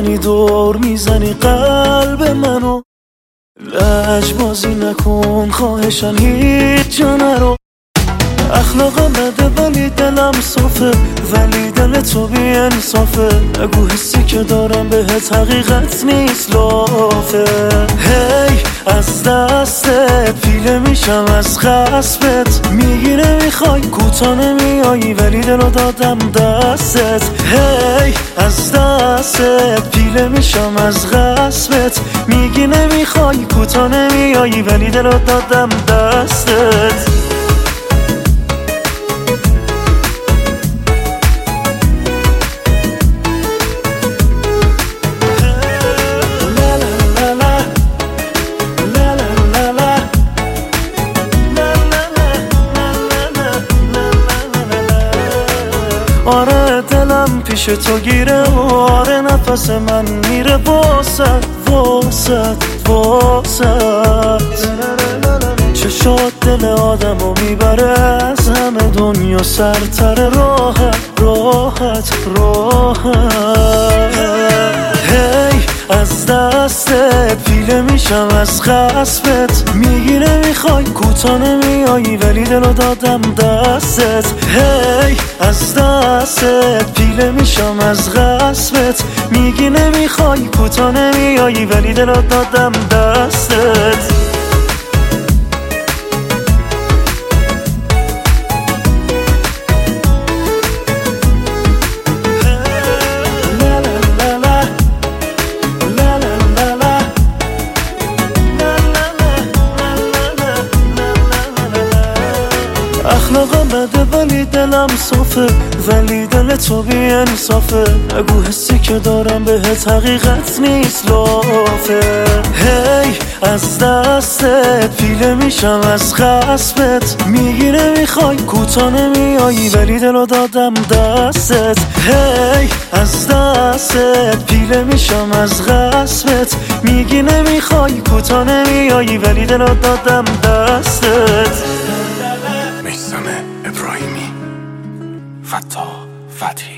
میزنی دور میزنی قلب منو، لجبازی نکن خواهشن هیچ جا نرو. اخلاقم بده ولی دلم صافه، ولی دل تو بی انصافه. اگو حسی که دارم بهت حقیقت نیست لافه. هی از دستت پیله میشم از خصبت، میگی نمیخوای کوتا نمیایی ولی دلو دادم دستت. هی از دستت پیله میشم از غصبت، میگی نمیخوای کوتا نمیایی ولی دلو دادم دستت. آره دلم پیش تو گیره، آره نفس من میره واسد واسد واسد. چشات دل آدمو میبره از همه دنیا سرتر، راحت راحت راحت. هی از دستت پیله میشم از خصبت، میگی نمیخوای کوتا نمیایی ولی دلو دادم دستت. هی از دستت پیله میشم از غصبت، میگی نمیخوای کوتا نمیایی ولی دلو دادم دستت. اخلاقم بده ولی دلم صافه، ولی دل تو بی انصافه. اگو حسی که دارم بهت حقیقت نیست لافه. هی از دستت پیله میشم از خصبت، میگی نمیخوای کوتا نمیایی ولی دلو دادم دستت. هی از دستت پیله میشم از غصبت، میگی نمیخوای کوتا نمیایی ولی دلو دادم دستت. میثم ابراهیمی، فتاح فتحی.